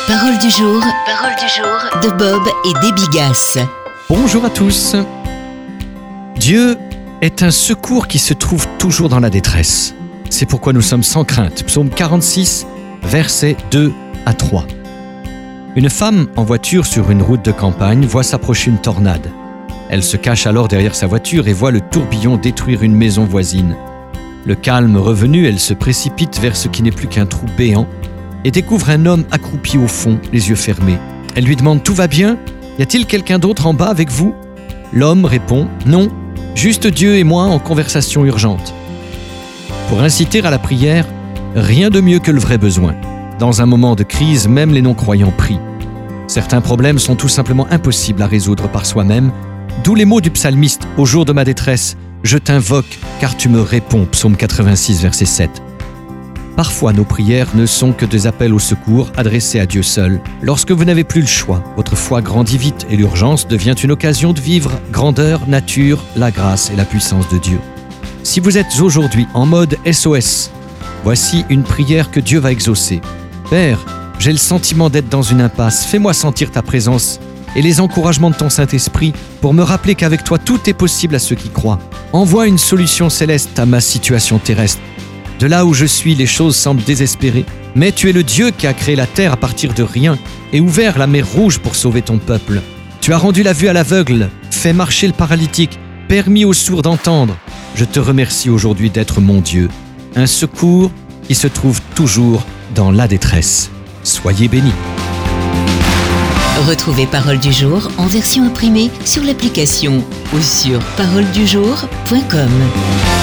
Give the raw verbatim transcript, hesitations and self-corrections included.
Parole du jour, parole du jour de Bob et Debbie Gass. Bonjour à tous. Dieu est un secours qui se trouve toujours dans la détresse. C'est pourquoi nous sommes sans crainte. Psaume quarante-six, versets deux à trois. Une femme en voiture sur une route de campagne voit s'approcher une tornade. Elle se cache alors derrière sa voiture et voit le tourbillon détruire une maison voisine. Le calme revenu, elle se précipite vers ce qui n'est plus qu'un trou béant et découvre un homme accroupi au fond, les yeux fermés. Elle lui demande « Tout va bien ? Y a-t-il quelqu'un d'autre en bas avec vous ?» L'homme répond « Non, juste Dieu et moi en conversation urgente. » Pour inciter à la prière, rien de mieux que le vrai besoin. Dans un moment de crise, même les non-croyants prient. Certains problèmes sont tout simplement impossibles à résoudre par soi-même, d'où les mots du psalmiste « Au jour de ma détresse, je t'invoque car tu me réponds » Psaume quatre-vingt-six, verset sept. Parfois, nos prières ne sont que des appels au secours adressés à Dieu seul. Lorsque vous n'avez plus le choix, votre foi grandit vite et l'urgence devient une occasion de vivre grandeur, nature, la grâce et la puissance de Dieu. Si vous êtes aujourd'hui en mode S O S, voici une prière que Dieu va exaucer. Père, j'ai le sentiment d'être dans une impasse. Fais-moi sentir ta présence et les encouragements de ton Saint-Esprit pour me rappeler qu'avec toi, tout est possible à ceux qui croient. Envoie une solution céleste à ma situation terrestre. De là où je suis, les choses semblent désespérées. Mais tu es le Dieu qui a créé la terre à partir de rien et ouvert la mer Rouge pour sauver ton peuple. Tu as rendu la vue à l'aveugle, fait marcher le paralytique, permis aux sourds d'entendre. Je te remercie aujourd'hui d'être mon Dieu, un secours qui se trouve toujours dans la détresse. Soyez bénis. Retrouvez Parole du jour en version imprimée sur l'application ou sur parole du jour point com.